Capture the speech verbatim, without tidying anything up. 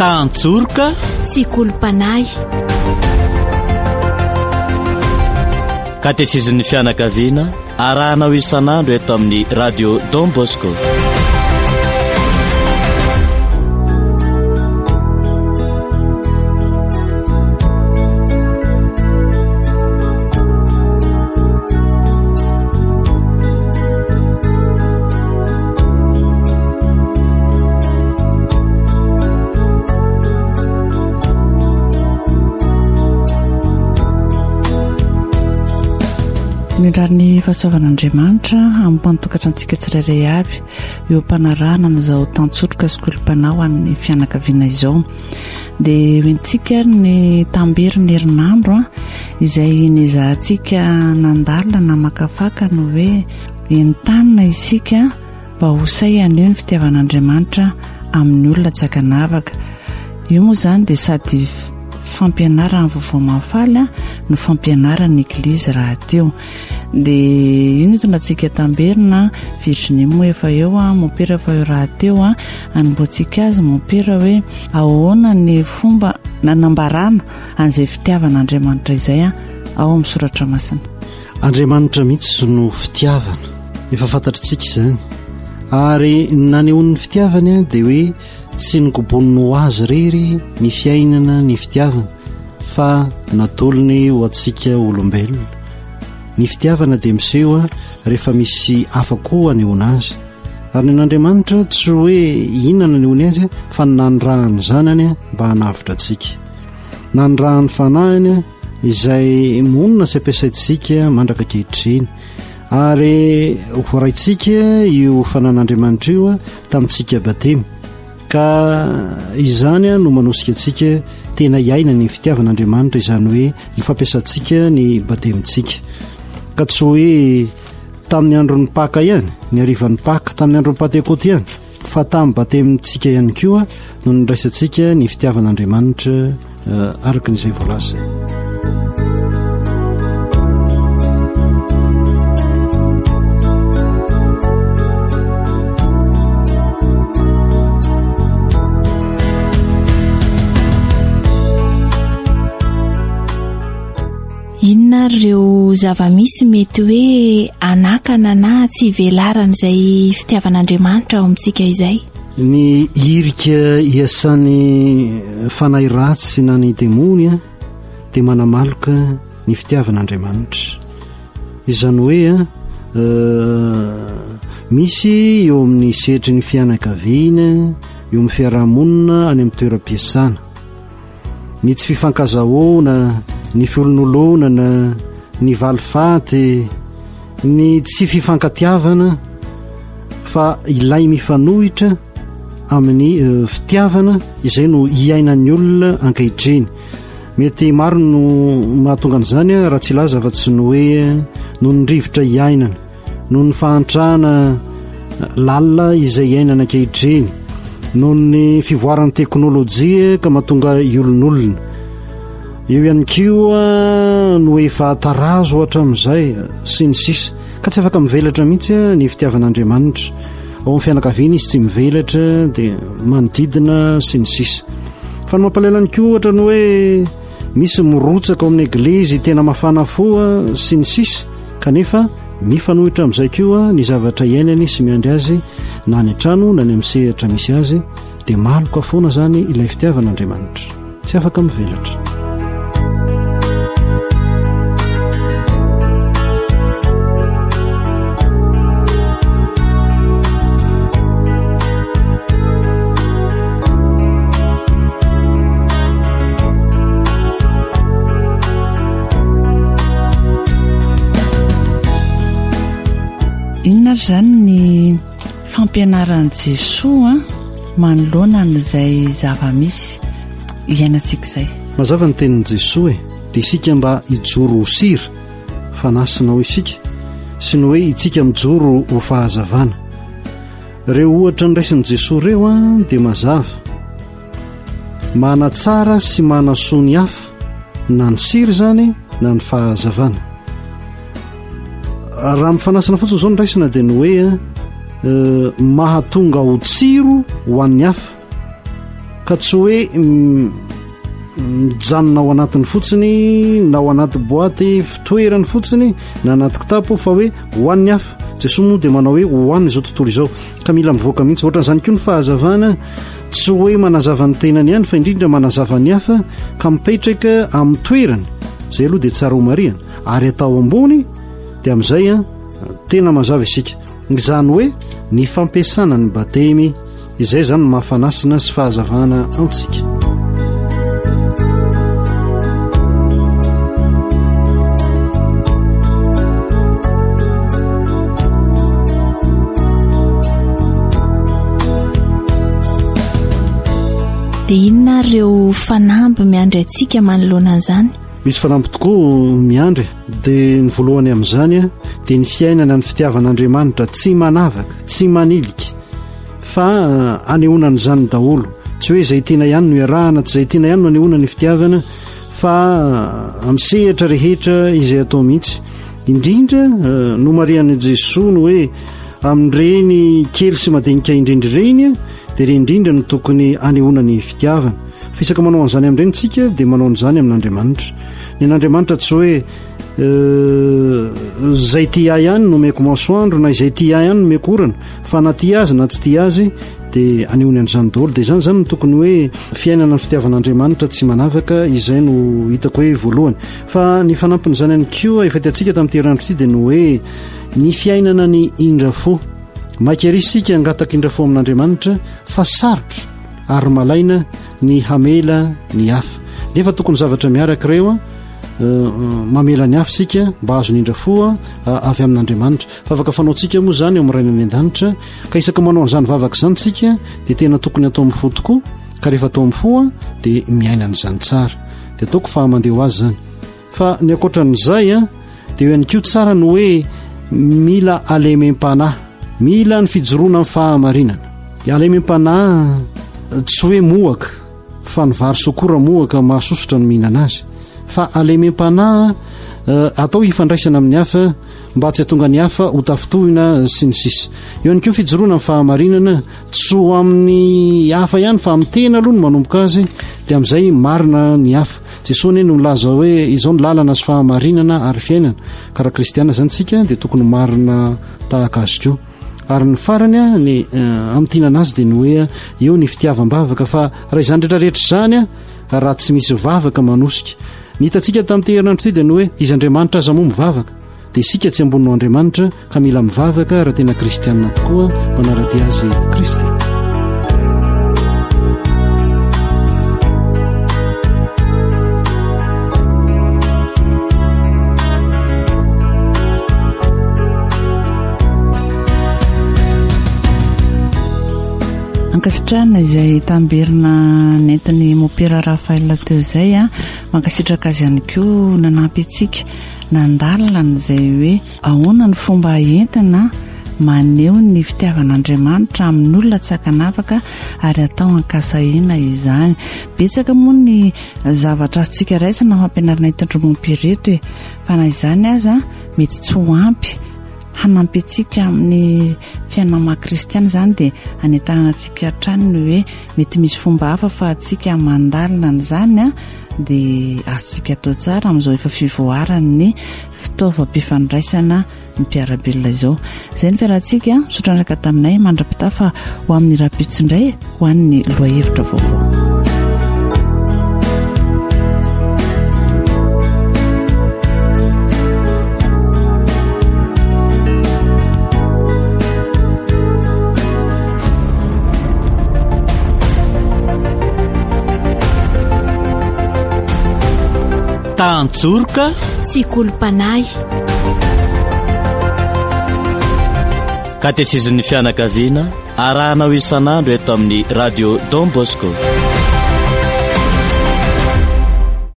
tantsorika sy kolompanay. Katesizin'ny fianakaviana arahanao isan'andro eto amin'ny radio Don Bosco. Mindrariny fahasoavan'Andriamanitra amin'ny mpanotokatr'antsika tsirairay avy eo ampanarahana n'izao tantsotroka sy kolompanao amin'ny fianakaviana izao dia hoentsika ny tamberin'ny herinandro izay nizahantsika nandalina na makafaka no hoe entanina isika mba hosay anio ny fitiavan'Andriamanitra amin'ny olona tsakanavaka. Io moa izany dia sady fampianarana vaovao mahafaly no fampianarana Eglizy raha teo dia io nitona antsika tamberina Virginie moa efa eo mampira fa eo raha teo anomboantsika azy mampira hoe ahoana ny fomba nanambarana an'izay fitiavan'Andriamanitra izay ao amin'ny soratra masina. Andriamanitra mihitsy no fitiavana efa fantatritsika izany ary nanehon'ny fitiavany dia hoe tsy nykoboniny ho azy rery ny fiainana ny fitiavana fa natolony ho antsika olombelona. Ny fitiavana dia miseho rehefa misy afa-ko anehoana azy ary n'Andriamanitra tsy hoe inona anehoany azy fa nandrahany zanany mba hanavitra antsika, nandrahany fanahiny izay monina sy ampiasaintsika mandraka ankehitriny ary voaraintsika io fanan'Andriamanitra io tamintsika batemy ka izany no manosika antsika tena iaina ny fitiavan'Andriamanitra izany hoe ny fampiasantsika ny batemintsika ka tsy hoe tamin'ny andron'ny Paka ihany ny arivan'ny Paka tamin'ny andron'ny Pentekote ihany fa tamin'ny batemintsika ihany koa no niraisantsika ny fitiavan'Andriamanitra uh, araka n'izay voalaza. Inona ireo zava-misy mety hoe anakana na tsy velaran'izay fitiavan'Andriamanitra ao amintsika izay? Ny irika iasan'ny fanahy ratsy na ny demony dia manamaloka ny fitiavan'Andriamanitra. Izany hoe uh, misy eo amin'ny setry ny fianakaviana, eo amin'ny fiarahamonina any amin'ny toeram-piasana, ny tsy fifankazahoana, ny fiolonolonana, ny valifaty, ny tsy fifankatiavana fa ilay mifanohitra amin'ny uh, fitiavana izay no iainan'ny olona ankehitriny. Mety maro no mahatonga an'izany raha tsy laza fa tsy no hoe no ny rivotra iainana, no ny fahantrana lalina izay iainana ankehitriny, no ny fivoaran'ny teknôlôjia ka mahatonga iolon'olona. Eo ihany koa no efa tarazo ohatra amin'izay sy ny sisa ka tsy afaka mivelatra mihitsy ny fitiavan'Andriamanitra. Ao amin'ny fianakaviana izy tsy mivelatra dia manodidina sy ny sisa. Fa ny mampalahelo koa ohatra ny hoe misy mirotsaka ao amin'ny Eglizy tena mafana foa sy ny sisa kanefa mifanohitra amin'izay koa ny zavatra iainany sy miandry azy na any an-trano na ny amin'ny sehatra misy azy dia maloka foana zany ilay fitiavan'Andriamanitra, tsy afaka mivelatra. Inona zany ny fampianaran'i Jesoa manoloana n'izay zava-misy iainantsika izay? Mazava ny tenin'i Jesoa e dia isika mba hijoro ho sira fanasina ho isika sy ny hoe itsika mijoro ho fahazavana. Reo ohatra ny raisin'i Jesoa reo a dia mazava manatsara sy manasoa ny hafa na ny sira zany na ny fahazavana. Raha mifanasana fotsiny izao ny raisina dia ny hoe uh, mahatonga ho tsiro ho an'ny hafa ka tsy hoe mijanona ao anatiny fotsiny na ao anaty boaty fitoerany fotsiny na anaty kitapo fa hoe hoan'ny hafa. Jesosy moa dia manao hoe hoanny izao tontolo izao ka mila mivoaka mihitsy. Ohatran'izany koa ny fahazavana tsy hoe manazava ny tenany ihany fa indrindra manazava ny hafa ka mipetraka amin'ny toerany zay aloha dia tsara ho mariana ary atao ambony dia amin'izay a tena mazava isika. Izany hoe ny fampiasana ny batemy izay zany mahafanasina sy fahazavana antsika. dia inona ireo fanampy miandry antsika manoloana an'izany? Misy fanampy tokoa miandry. Dia ny voalohany amin'izany a dia ny fiainana ny fitiavan'Andriamanitra tsy manavaka, tsy manilika fa anehoana izany daholo. Tsy hoe izay tiana ihany no iarahana, tsy izay tiana ihany no anehoana ny fitiavana fa amin'ny sehatra rehetra izay atao mihitsy. Indrindra no marian'i Jesosy no hoe amin'ireny kely sy madinika indrindra ireny dia indrindra no tokony anehoana ny fitiavana. Fisaka manao an'izany amin'ireny tsika dia manao an'izany amin'Andriamanitra. Ny an'Andriamanitra tsy hoe izay tia ihany no meko masoandro na izay tia ihany no meko orana fa na tia azy na tsy tia azy dia anehoany an'izany daholo. Dia izany zany no tokony hoe fiainana ny fitiavan'Andriamanitra tsy manavaka. Izay no hitako hoe voalohany. Fa ny fanampin'izany ihany koa efa tiantsika tamin'ity herinandro ity dia no hoe ny fiainana ny indrafo. Maikery isika angataka indrafo amin'Andriamanitra fa sarotra ary malaina ny hamela ny hafa. Nefa tokony zavatra miaraka ireo mamela ny hafa sika mba azo nindrafoa avy amin'Andriamanitra. Fa afaka fanaontsika moa zany eo amin'ny raina ny an-danitra ka isaka manao an'izany vavaka izany tsika dia tena tokony atao amin'ny fo tokoa. Ka rehefa atao amin'ny foa dia miaina n'izany tsara dia ataoko fa mandeha ho azy zany. Fa ny ankoatran'izay a dia ihany koa tsara no hoe mila alemem-panahy, mila ny fijoroana amin'ny fahamarinana. Alemem-panahy tsy hoe mohaka fa ny vary sokora mohaka mahasosotra ny mihinana azy fa alemem-panahy atao hifandraisana amin'ny hafa mba tsy hatonga ny hafa ho tafitohina sy ny sisa. Eo ihany koa fijoroana amin'ny fahamarinana tsy ho amin'ny hafa ihany fa amin'ny tena aloha no manomboka azy dia amin'izay marina ny hafa. Jesosy no milaza hoe izao ny lalana sy fahamarinana ary fiainana. Karaha kristiana zany tsika dia tokony marina tahaka azy koa. Ary ny farany a ny amin'tinana azy dia ny hoe eo ny fitiavam-bavaka fa raha izany rehetrarehetra izany a raha tsy misy vavaka manosika. Ny hitantsika tamin'ity herinandro ity dia ny hoe izy Andriamanitra aza moa mivavaka dia isika tsy ambonino Andriamanitra ka mila mivavaka raha tena kristianina tokoa manaradia azy Kristy. Mankasitrana izay tamberina nentiny mopera Rafael teo izay a mankasitraka azy ihany koa nanampy antsika nandalina izay hoe ahoana ny fomba entina maneho ny fitiavan'Andriamanitra amin'ny olona tsy hakanavaka ary atao ankasahina izany. Betsaka moa ny zavatra azontsika raisina fampianarana hitandro mompereto e fa na izany aza mety tsy ho ampy hanampy antsika amin'ny fiainana kristiana zany dia anentanana antsika hatrany ny hoe mety misy fomba hafa fa antsika mandalina n'izany a dia azontsika atao tsara amin'izao efa fivoarany ny fitaovam-pifandraisana ny mpiarabelona izao. Izay ny fiarantsika sotrandraka taminay mandra-pitafa ho amin'ny rahampitsindray ho an'ny loahevitra vaovao. Tantsorika sy kolom-panahy katezizin'ny fianakaviana arahanao isan'andro eto amin'ny radio Don Bosco.